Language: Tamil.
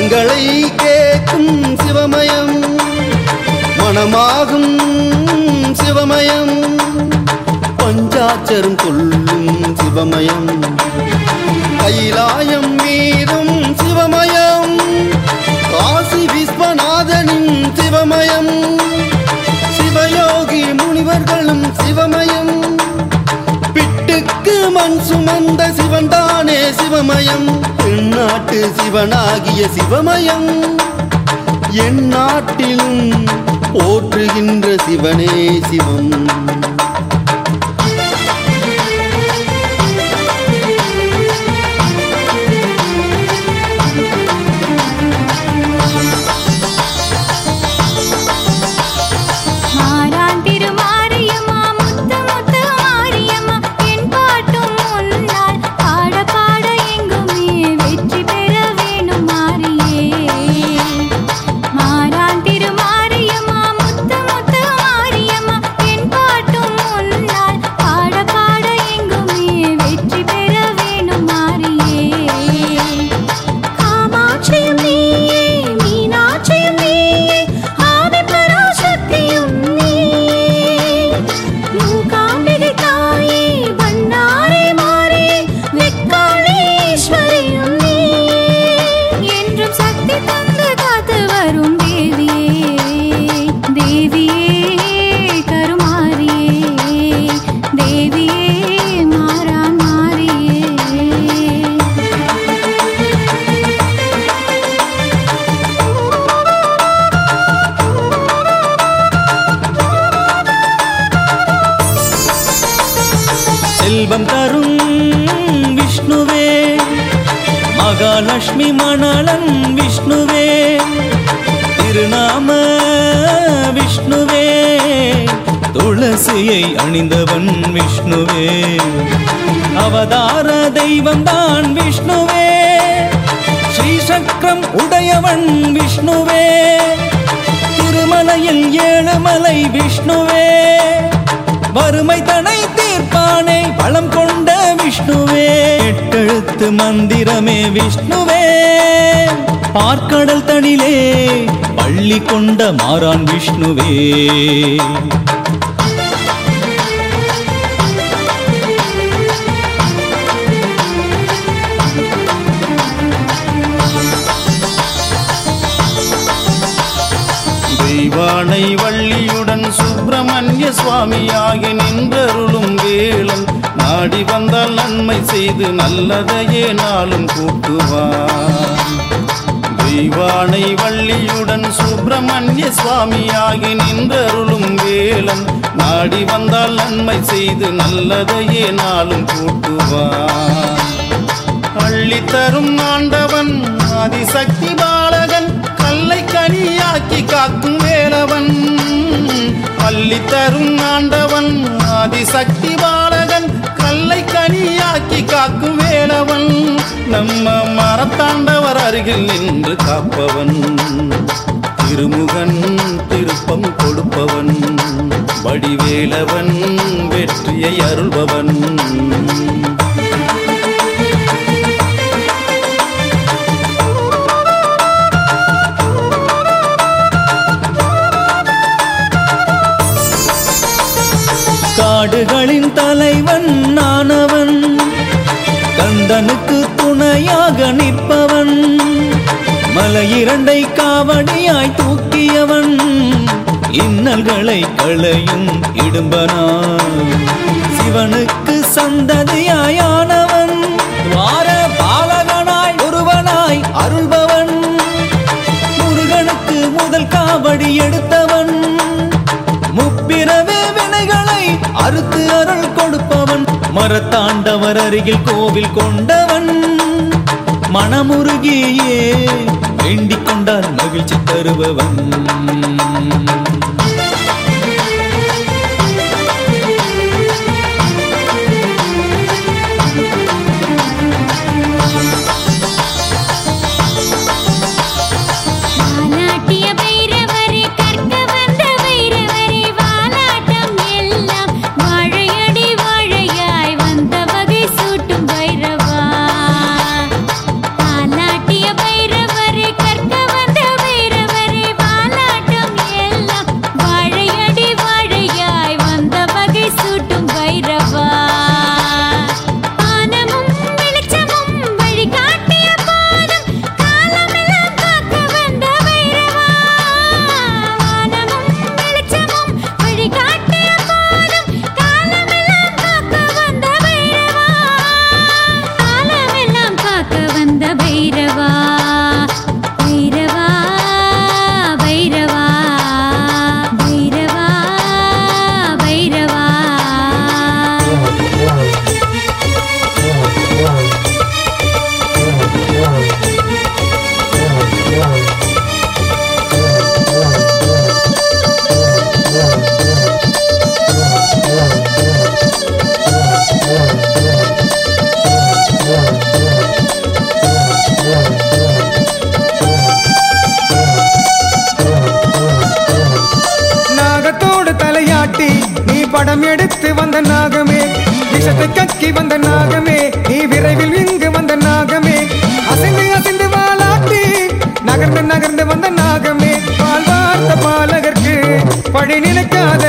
மனங்களை கேட்கும் சிவமயம், மனமாகும் சிவமயம், பஞ்சாட்சரம் சொல்லும் சிவமயம், கைலாயம் மீதும் சிவமயம், காசி விஸ்வநாதனின் சிவமயம், சிவயோகி முனிவர்களும் சிவமயம், பிட்டுக்கு மண் சுமந்த சிவன்தானே சிவமயம், தென்னாட்டு சிவனாகிய சிவமயம், என் நாட்டிலும் போற்றுகின்ற சிவனே சிவம். செல்வம் தரும் விஷ்ணுவே, மகாலட்சுமி மணாளன் விஷ்ணுவே, திருநாம விஷ்ணுவே, துளசியை அணிந்தவன் விஷ்ணுவே, அவதார தெய்வம் தான் விஷ்ணுவே, ஸ்ரீசக்கரம் உடையவன் விஷ்ணுவே, திருமலையில் ஏழுமலை விஷ்ணுவே, வறுமை தனை தீர்ப்பானே பலம் கொண்ட விஷ்ணுவே, எட்டெழுத்து மந்திரமே விஷ்ணுவே, பார்க்கடல் தனிலே பள்ளி கொண்ட மாறான் விஷ்ணுவே. தெய்வானை வள்ளியுடன் சுப்பிரமணிய சுவாமியாகி நின்றருளும் வேளன், நாடி வந்தால் நன்மை செய்து நல்லதையே நாளும் கூட்டுவான். தெய்வானை வள்ளியுடன் சுப்பிரமணிய சுவாமியாகி நின்றருளும் வேளன், நாடி வந்தால் நன்மை செய்து நல்லதையே நாளும் கூட்டுவான். அள்ளி தரும் ஆண்டவன் ஆதிசக்தி பாலகன், கல்லை கனியாக்கி காக்கும் வேலவன், அள்ளி தரும் ஆண்டவன் ஆதிசக்தி பாலகன், கல்லை கனியாக்கி காக்கும் வேலவன், நம்ம மரத்தாண்டவர் அருகில் நின்று காப்பவன், திருமுகன் திருப்பம் கொடுப்பவன், வடிவேலவன் வெற்றியை அருள்பவன். காடுகளின் தலைவன் நானவன், கந்தனுக்கு துணையாக நிற்பவன், மலை இரண்டை காவடியாய் தூக்கியவன், இன்னல்களை களையும் இடும்பனான், சிவனுக்கு சந்ததியாயானவன், வார பாலகனாய் ஒருவனாய் அருள்பவன், முருகனுக்கு முதல் காவடி எடுத்தவன், முப்பிறவே வினைகளை அறுத்து அருள் கொடுப்பவன், மரத்தாண்டவர் அருகில் கோவில் கொண்டவன், மனமுருகியே வேண்டிக் கொண்டால் மகிழ்ச்சி தருபவன். கற்க படம் எடுத்து வந்த நாகமே, விஷத்தை கக்கி வந்த நாகமே, நீ விரைவில் இங்கு வந்த நாகமே, அசைந்து அசைந்து வாலாட்டி நகர்ந்து நகர்ந்து வந்த நாகமே, பால் வார்த்த பாலகர்க்கு பழி நினைக்காத